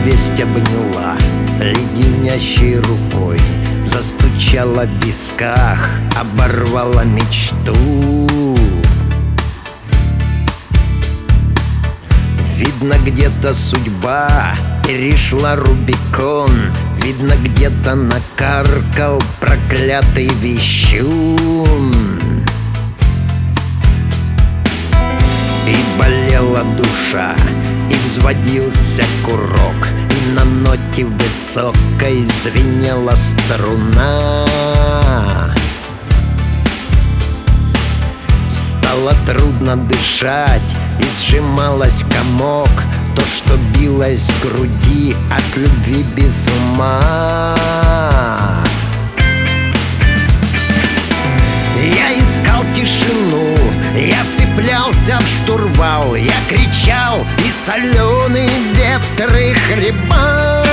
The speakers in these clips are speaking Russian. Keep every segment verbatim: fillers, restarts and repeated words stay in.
весть обняла леденящей рукой, застучала в висках, оборвала мечту. Видно, где-то судьба перешла Рубикон, видно, где-то накаркал проклятый вещун. И болела душа, и взводился курок, и на ноте высокой звенела струна. Стало трудно дышать, и сжималась комок, то, что билось в груди от любви без ума. Я искал тишину, я цеплялся в штурвал, я кричал, и соленые ветры хлебал.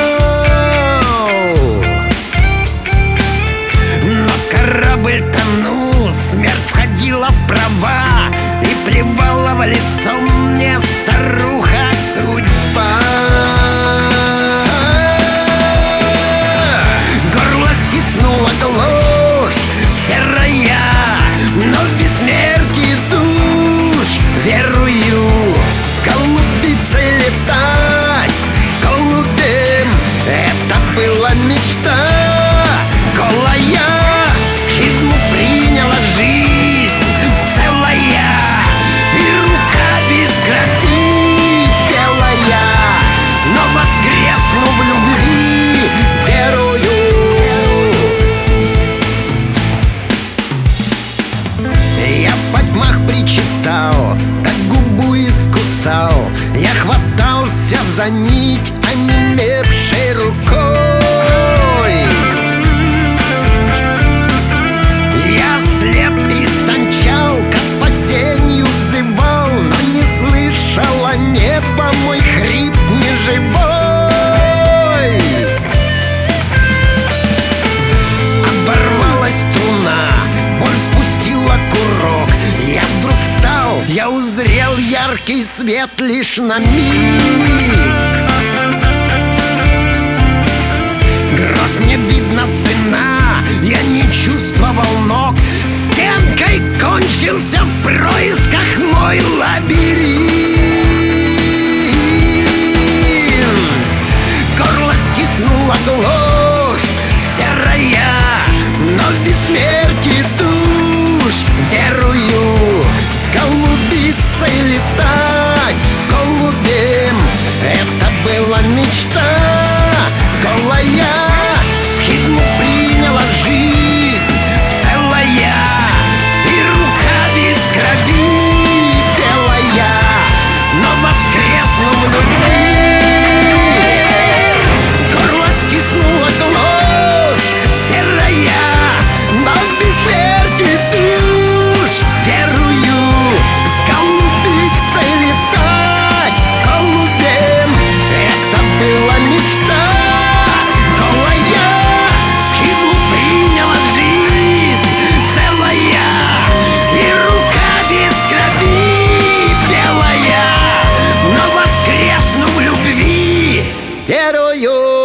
Но корабль тонул, смерть входила в права, и плевала в лицо мне старуха судьба. Горло стиснула ложь серая, но в бессмертии душ верую. С голубицей летать голубем — это была мечта. Голая схизму приняла жизнь целая, и рука без крови белая, но воскресну в любви верую. Я в тьмах причитал, так губу искусал, я хватался за нить онемевшей рукой. Я слеп истончал, ко спасению взывал, но не слышало небо мой хрип неживой. Оборвалась струна, боль спустила курок. Я вдруг встал, я узрел яркий свет лишь на миг. Гроз, не видно цена, я не чувствовал ног. Стенкой кончился в происках мой лабиринт. Горло стиснула ложь серая, но в бессмертии душ верую. С голубицей летать голубем — это была мечта. Голая схизму приняла жизнь целая, и рука без крови белая, но воскресну в любви. Горло стиснула ложь серая, но в бессмертии душ верую. С голубицей летать голубем — это была мечта. Верую.